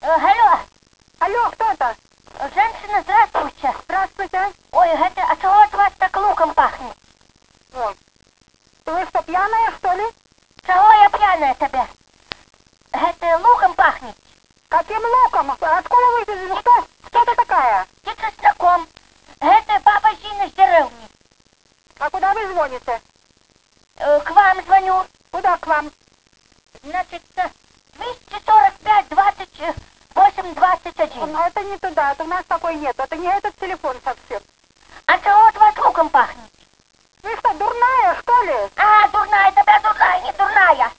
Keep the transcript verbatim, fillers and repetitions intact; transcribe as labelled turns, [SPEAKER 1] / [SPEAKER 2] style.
[SPEAKER 1] Алло.
[SPEAKER 2] Алло, кто это?
[SPEAKER 1] Женщина, здравствуйте.
[SPEAKER 2] Здравствуйте.
[SPEAKER 1] Ой, это, а чего от вас так луком пахнет?
[SPEAKER 2] Ой, вы что, пьяная, что ли?
[SPEAKER 1] Чего я пьяная тебе? Это луком пахнет.
[SPEAKER 2] Каким луком? Откуда вы, что, кто ты такая?
[SPEAKER 1] Ты чесноком. Это баба Зина из деревни.
[SPEAKER 2] А куда вы звоните?
[SPEAKER 1] Э, к вам звоню.
[SPEAKER 2] Куда к вам?
[SPEAKER 1] Значит, двести сорок пять двадцать восемь двадцать один.
[SPEAKER 2] Но это не туда, это у нас такой нет, это не этот телефон совсем.
[SPEAKER 1] А чего от вас луком пахнет?
[SPEAKER 2] Вы что, дурная, что ли?
[SPEAKER 1] А, дурная, тебя дурная, не дурная.